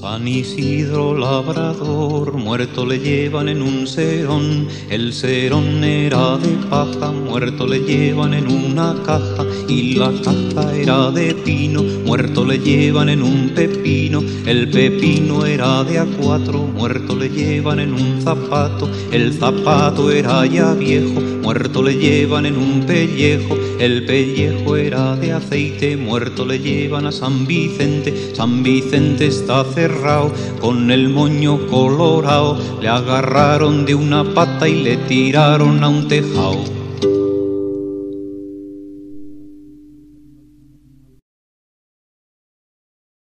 San Isidro labrador, muerto le llevan en un serón. El serón era de paja, muerto le llevan en una caja. Y la caja era de pino, muerto le llevan en un pepino. El pepino era de A4, muerto le llevan en un zapato. El zapato era ya viejo, muerto le llevan en un pellejo. El pellejo era de aceite, muerto le llevan a San Vicente. San Vicente está cerrado, con el moño colorado. Le agarraron de una pata y le tiraron a un tejado.